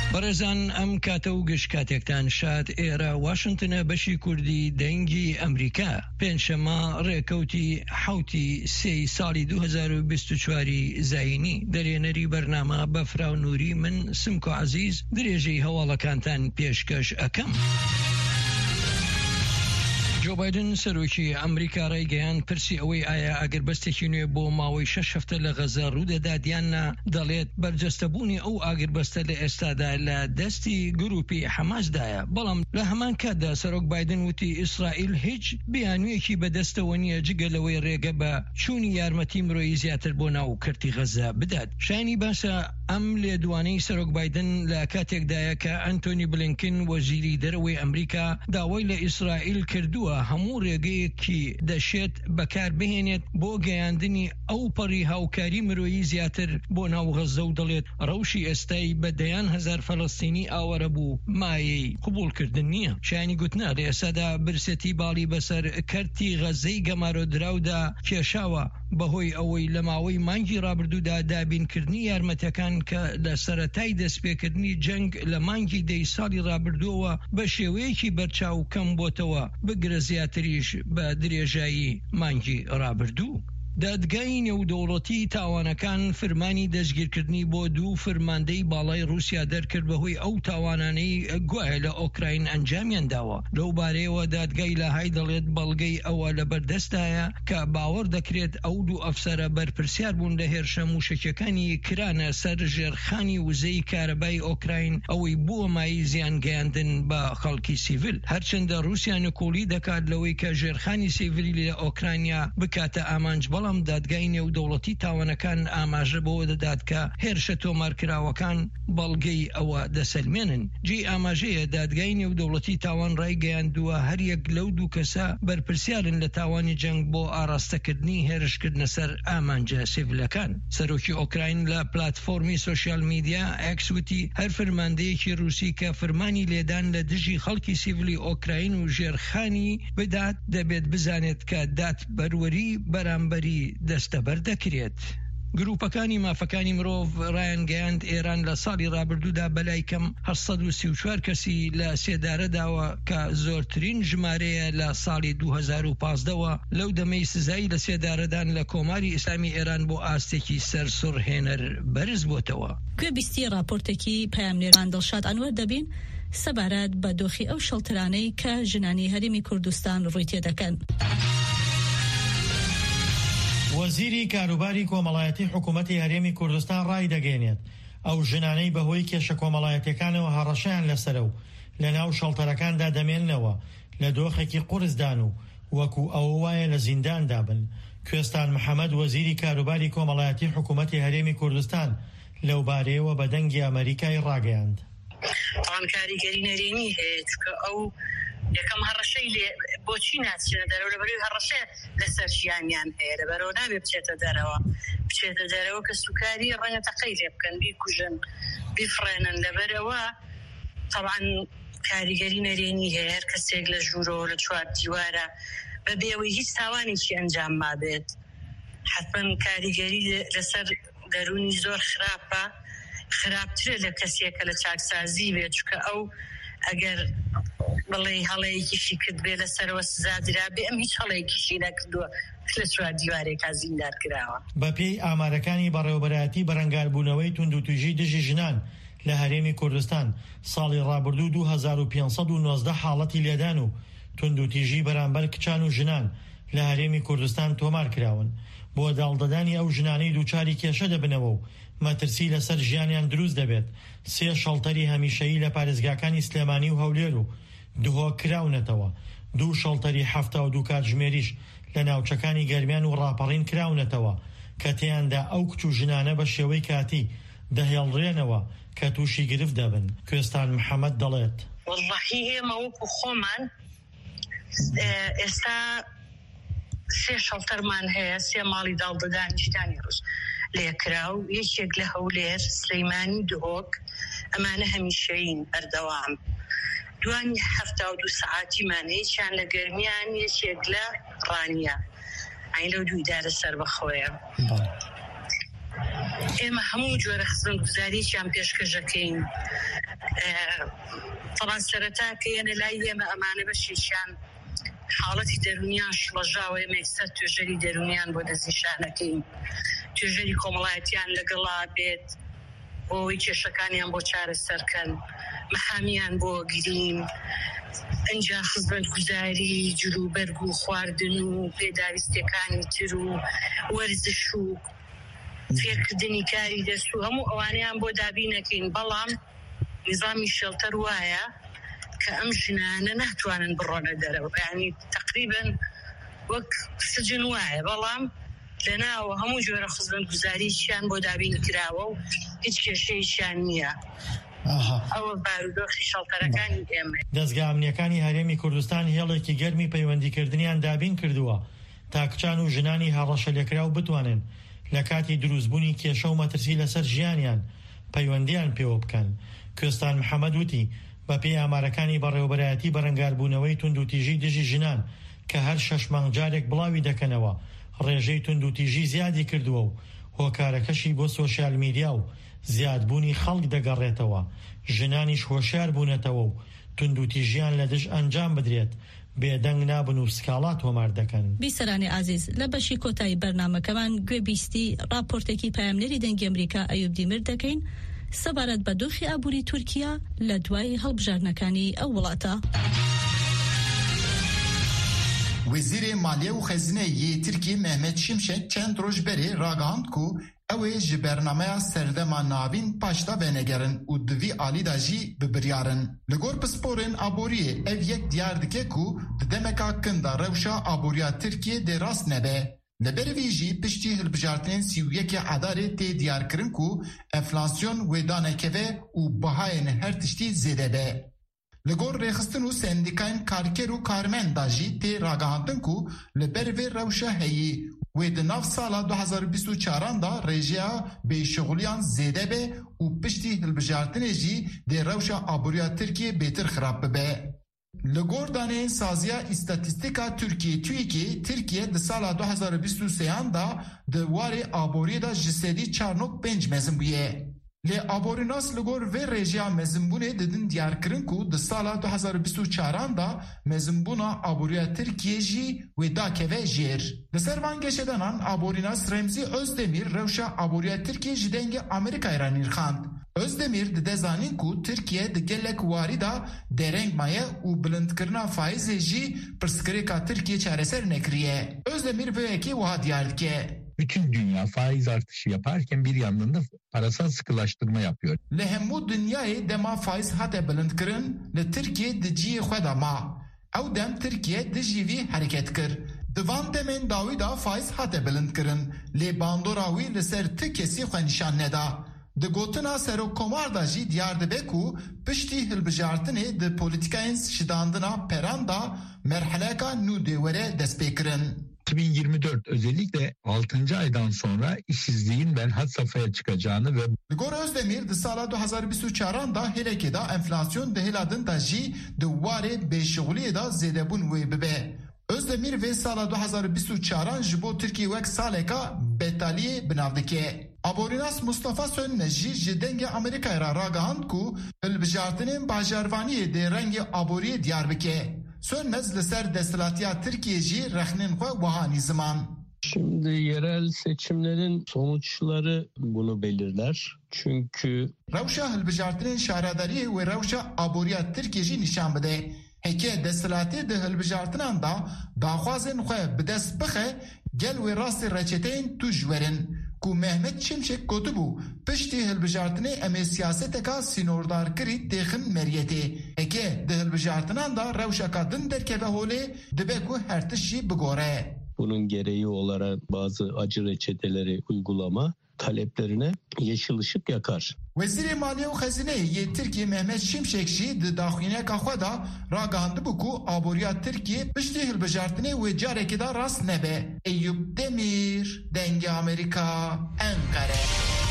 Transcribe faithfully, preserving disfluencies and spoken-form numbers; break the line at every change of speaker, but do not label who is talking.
بەڕێزان ئەم کاتە و گشت کاتێکتان شاد ئێرە واشنگتنە بەشی کوردی دەنگی ئەمریکا پێنجشەممە ڕێکەوتی حوتی سێی ساڵی دوو هەزار و بیست و چواری زاینی دەرێنەری بەرنامە بەفرا و نووری من سمکۆ عەزیز درێژەی هەواڵەکانتان پێشکەش ئەکەم. جو بایدن سەرۆکی ئەمریکا ڕێگەیان پرسی ئەوەی ئایا ئاگربەستێکی نوێ بۆ ماوەی شەش هەفتە لە غەزە ڕوودەدا دیاننا دەڵێت بەرجەستەبوونی ئەو ئاگربەستە لە ئێستادا لە دەستی گروپی حەماسدایە، بەڵام لە هەمان کاتدا سەرۆک بایدن وتی ئیسرائیل هیچ بیانوویەکی بەدەستەوە نییە جگەلەوەی ڕێگە بە چوونی یارمەتی مرۆیی زیاتر بۆ ناو کردی غەزە بدات. شایانی باسە ئەم لێدوانەی سەرۆک بایدن لە کاتێکدایە کە ئەنتۆنی بلینکن وەزیری دەرەوەی ئەمریکا داوای لە ئیسرائیل کردووە هەموو ڕێگەیەکی دەشێت بەکار بهێنێت بۆ گەیاندنی ئەو پەڕی هاوکاری مرۆیی زیاتر بۆ ناو غەزە و دەڵێت ڕەوشی ئێستای بە دەیان هەزار فەڵەستینی ئاوەرە بوو مایەی قبولکردن نییە. شایانی گوتنە لە ئێستادا برسێتی باڵی بەسەر کەرتی غەزەی گەمارۆدراودا کێشاوە بەهۆی ئەوەی لە ماوەی مانگی ڕابردوودا دابینکردنی یارمەتەکان کە لە سەرەتای دەستپێکردنی جەنگ لە مانگی دەی ساڵی ڕابردووەوە بە شێوەیەکی بەرچاو کەم بۆتەوە بگرە زیاتریش بە درێژایی مانگی ڕابردوو. دادگای نێودەوڵەتی تاوانەکان فەرمانی دەستگیرکردنی بۆ دوو فەرماندەی باڵای رووسیا دەرکرد بەهۆی ئەو تاوانانەی گوایە لە ئۆکراین ئەنجامیان داوە. لەو بارەیەوە دادگای لە های دەڵێت بەڵگەی ئەوە لە بەردەستایە کە باوەڕ دەکرێت ئەو دوو ئەفسەرە بەرپرسیار بوون لە هێرشە موشکەکانی کرانە سەر ژێرخانی وزەی کارەبای ئۆکراین ئەوەی بووە مای زیان گەیاندن بە خەڵکی سیڤیل، هەرچەندە رووسیا نکۆڵی دەکات لەوەی کە ژێرخانی سیڤیلی لە ئۆکراینیا بکاتە ئامانج، بەڵام دادگای نێودەوڵەتی تاوانەکان ئاماژە بەوە دەدات کە هێرشە تۆمارکراوەکان بەڵگەی ئەوە دەسەلمێنن. جێی ئاماژەیە دادگای نێودەوڵەتی تاوان ڕایگەیاندووە هەر یەک لەو دوو کەسە بەرپرسیارن لە تاوانی جەنگ بۆ ئاراستەکردنی هێرشکردنە سەر ئامانجە سیڤیلەکان. سەرۆکی ئۆکراین لە پلاتفۆرمی سۆشیال میدیا ئەکس وتی هەر فەرماندەیەکی رووسی کە فەرمانی لێدان لە دژی خەڵکی سیڤیلی ئۆکراین و ژێرخانی بدات دەبێت بزانێت کە دادبەروەری بەرامبەری دەستەبەر دەکرێت. گروپەکانی مافەکانی مرۆڤ ڕایان گەیاند ئێران لە ساڵی ڕابردوودا بەلای کەم هەشت سەد و سی و چوار کەسی لە سێدارەداوە کە زۆرترین ژمارەیە لە ساڵی دوو هەزار و پانزدەوە لەو دەمەی سزایی لە سێدارەدان لە کۆماری ئیسلامی ئێران بۆ ئاستێکی سەرسوڕهێنەر بەرز بۆتەوە.
گوێبیستی راپۆرتێکی پەیامنێران دڵشاد ئەنوەر دەبین سەبارەت بە دۆخی ئەو شەڵترانەی کە ژنانی هەرێمی کوردستان ڕووی تێدەکەن.
وەزیری کاروباری کۆمەڵایەتی حکوومەتی هەرێمی کوردستان ڕای دەگەێنێت ئەو ژنانەی بەهۆی کێشە کۆمەڵایەتیەکانەوە هەڕەشەیان لەسەرە و لە ناو شەڵتەرەکاندا دەمێننەوە لە دۆخێکی قورسدان و وەکو ئەوە وایە لە زیندان دابن. کوێستان محەممەد وەزیری کاروباری کۆمەڵایەتی حکوومەتی هەرێمی کوردستان لەو بارەیەوە بە دەنگی ئەمریکای ڕاگەیاند.
طبعاً کاریگەری نەرێنی هەیە چکە ئەو یەکەم هەڕەشەی لێ بۆچی ناچێتە دەرەوە لەبەرەوەی هەڕەشە لەسەر ژیانیان هەیە لەبەرەوە نابێ بچێتە دەرەوە بچێتە دەرەوە کە سوکاری ڕەنگە تەقەی لێ بکەن بیکوژن بیفڕێنن. لەبەرەوە طبعاً کاریگەری نەرێنی هەیە هەر کەسێک لە ژوورەوە لە چوار دیوارە بە بێەوەی هیچ تاوانێکی ئەنجام مابێت حتمەن کاریگەری لەسەر دەرونی زۆر خراپە، خراپترە لە کەسێکە لە چاکسازی بێت چکە ئەو ئەگەر بڵێ هەڵەیەکیشی کرد بێ لەسەرەوە سزادرا بێ ئەم هیچ هەڵەیەکیشی نەکردووە لە چوار دیوارێکا زیندار کراوە.
بەپێی ئامارەکانی بەڕێوەبەرایەتی بەرەنگاربوونەوەی توندوتیژی دژی ژنان لە هەرێمی کوردستان ساڵی ڕابردوو دوو هەزار و پێنج سەد و نۆزدە حاڵەتی لێدان و توندوتیژی بەرامبەر کچان و ژنان لە هەرێمی کوردستان تۆمار کراون. بۆ داڵدەدانی ئەو ژنانەی دووچاری کێشە دەبنەوە و مەترسی لەسەر ژیانیان دروست دەبێت سێ شەڵتەری هەمیشەیی لە پارێزگاکانی سلێمانی و هەولێر و دوهۆ کراونەتەوە. دوو شەڵتەری هەفتە و دوو کاتژمێریش لە ناوچەکانی گەرمیان و ڕاپەڕین کراونەتەوە کە تیاندا ئەو کچ و ژنانە بە شێوەی کاتی دەهێڵڕێنەوە کە تووشی گرفت دەبن. کوێستان محەممەد دەڵێت
وەڵڵاهی ئێمە وەکو خۆمان ئێستا سێ شەڵتەرمان هەیە، سێ ماڵی داڵدەدانیشتانی ڕوس لێکرا و یەکێک لە هەولێر سلەیمانی دهۆک ئەمانە هەمیشەیین بەردەوام. دوانی هەفتا و دوو سەعاتیمان هیچیان لە گەرمیان یەکێک لە ڕانیە ئاین لەو دوو ئیدارە سەر بەخۆیە. ئێمە هەموو جۆرە خزمەتگوزارییان پێشکەشەکەین. طبعا سەرەتا کەیەنە لای ئێمە ئەمانە بەشیشیان حاڵەتی دەرونیان شڵەژاوە، ئێمە ئێستا توێژەری دەرونیان بۆ دەستنیشانەکەین، توێژەری کۆمەڵایەتیان لەگەڵا بێت بۆی کێشەکانیان بۆ چارەسەرکەن، مەحامیان بۆ گرین، ئەنجا خزمەتگوزاری جلوبەرگ و خواردن و پێداویستەکانی تر و وەرزش و فێرکردنی کاری دەست و هەموو ئەوانەیان بۆ دابینەکەین. بەڵام نظامی شێڵتەر وایە کە ئەم ژنانە ناتوانن بڕۆنە دەرەوە، یعنی تقریبا وەک سجن وایە، بەڵام لەناوە هەموو جۆرە خزمەتگوزارییان بۆ دابین کراوە و هیچ کێشەیەکیان نییە. ئەوە بارودۆخی شەڵتەرەکانی ئێمە.
دەستگا ئەمنیەکانی هەرێمی کوردستان هێڵێکی گەرمی پەیوەندیکردنیان دابین کردووە تا کچان و ژنانی هەڕەشە لێکراو بتوانن لە کاتی دروستبوونی کێشە و مەترسی لەسەر ژیانیان پەیوەندیان پێوە بکەن. کوێستان محەممەد وتی بە پێی ئامارەکانی بەڕێوەبەرایەتی بەرەنگاربوونەوەی تونند و تیژی دژی ژنان کە هەر شەش مانگ جارێک بڵاوی دەکەنەوە ڕێژەی تونند و تیژی زیادی کردووە و هۆکارەکەشی بۆ سۆشیال میدیا و زیادبوونی خەڵک دەگەڕێتەوە، ژنانیش هۆشیار بوونەتەوە و تونند و تیژیان لە دژ ئەنجام بدرێت، بێدەنگ نابن و سکاڵات هۆمار دەکەن.
بیسەرانی عزیز، لە بەشی کۆتایی بەرنامەکەمان گوێبیستی راپۆرتێکی پایامنێری دەنگی ئەمریکا ئەیوب دیمر دەکەین سەبارەت بە دۆخی ئابووری تورکیا لە دوای هەڵبژارنەکانی ئەو وڵاتە.
وزیر مالیه و خزینه ترکی مهمت شیمشک چند روز بری راگاند کو اوی جی برنامه سردما نابین پاشتا بینگرن و دوی آلی دا جی ببریارن. لگور پسپورن آبوریه او یک دیار دکه کو دمکا کندا روشا آبوریا ترکیه دی راست نبه. لبروی جی پشتی هلبجارتین سیویک عداره تی دیار کرن کو انفلاسیون ویدانه که و بهاین هر تشتی زیده به. لگور ریخستن و سندیکاین کارکر و کارمن داجی تی راگاندن کو لبروی روشا هیی و د ناف سالا دو هزار و بیست و چهار دا رژیا به شغلیان زیده به و پشتی هلبجارتن جی دی روشا آبوریا ترکیه بیتر خراب به. لگور دانه سازیا استاتستیکا ترکیه توی که ترکیه د سالا دو هزار و بیست و سه دا دواره آبوری دا جسدی چارنوک پنج مزن بیه. لی آبوریناس لگور و رژیا مزنبونه ددن دیار کرن کو د سالا دو هزار و بیست و چهار دا مزنبونا آبوریا ترکیه جی و دا که و جیر. لسر وانگشدنان آبوریناس رمزی özdemir روشا آبوریا ترکیه جدنگ امریکا ایرانیر خاند. özdemir د دزانین کو ترکیه د گلک واری دا درنگ مایه و بلند کرنا فایز جی پرسکریکا ترکیه چارەسەر نکریه. özdemir ve eki vaha diyardı ki
bütün dünya faiz artışı yaparken bir yandan da parasal sıkılaştırma yapıyor.
Lehemmu dünyayı dema faiz hate belind kirin, le Türkiye diciye xweda ma. Ew dem Türkiye dicivi hareket kir. Divan demen dawi da faiz hate belind kirin, le bandora wî li ser ti kesî xwe nîşan neda. Di gotina serokkomar da jî diyar dibe ku piştî hilbijartinê di polîtikayên şidandina peran da merheleka nû dê were dest pê kirin.
iki bin yirmi dört özellikle altıncı aydan sonra işsizliğin ben had safhaya çıkacağını ve
Ligor Özdemir di sala dö hezar bîst û çaran da hereke da enflasyon di heladin da jî di warê bêşixuliyê da zêdebûn wê bibe. Özdemir vê sala dö hezar bîst û çaran ji bo Tirkiye wek saleka betaliyê binav dike. Aborinas Mustafa Sönne jî ji dengê Amerîkayê ra ragihand ku hilbijartinên bajarvaniyê dê rengê aboriyê diyar bike. Sönmez li ser destilatiya Türkiye jî rexnên xwe wiha nîziman.
Şimdi yerel seçimlerin sonuçları bunu belirler. Çünkü
Rewşa hilbijartinên şaredariyê wê rewşa aboriya Tirkiye jî nîşan bide. Heke destilatê di hilbijartinan da daxwazên xwe bi dest bixe gel wê rastê reçeteyên tû ji werin. Ku Mehmet Şimşek gotibû piştî hilbijartinê em ê siyaseteka sînordarkirî têxin meriyetê. Heke di hilbijartinan da rewşeka din derkeve holê dibe ku her tiş jî bigore.
Bunun gereği olarak bazı acı reçeteleri uygulama taleplerine yeşil ışık yakar.
Vezîrê Maliye û Xezineyê yê Tirkiye Mehmet Şimşek jî di daxwîneka xwe da ragihandibû ku aboriya Tirkiye piştî hilbijartinê wê carekê da rast nebe. Eyüp Demir, Dengê Amerîka, Ankara.